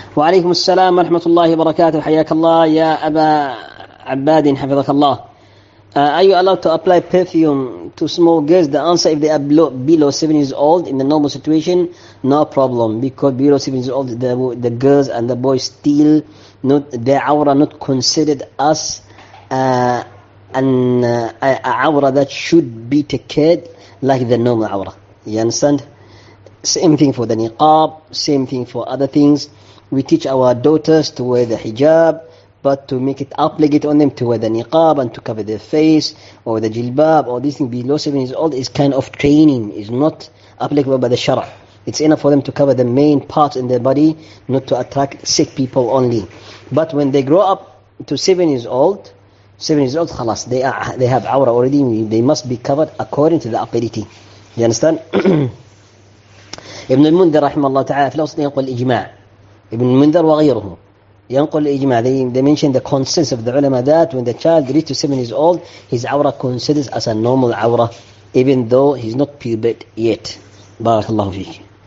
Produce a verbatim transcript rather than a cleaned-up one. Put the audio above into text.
وعليكم السلام ورحمة الله وبركاته. حياك الله يا أبا عباد حفظك الله. Uh, are you allowed to apply perfume to small girls? The answer, if they are below, below seven years old in the normal situation, no problem, because below seven years old the, the girls and the boys still not, their awra not considered as uh, an uh, a awra that should be taken care like the normal awra. You understand? Same thing for the niqab, same thing for other things. We teach our daughters to wear the hijab, but to make it obligate on them to wear the niqab and to cover their face, or the jilbab, or these things below seven years old is kind of training, is not applicable by the shara. It's enough for them to cover the main parts in their body, not to attract sick people only. But when they grow up to seven years old, seven years old, khalas, they are they have awra already. They must be covered according to the ability. You understand? ابن المنذر رحمه الله تعالى في الأصل ينقل الإجماع. ابن المنذر وغيره ينقل الإجماع. They, they mention the consensus of the ulama that when the child reaches to seven years old, his awra considers as a normal awra, even though he's not pubert yet. بارك الله فيك.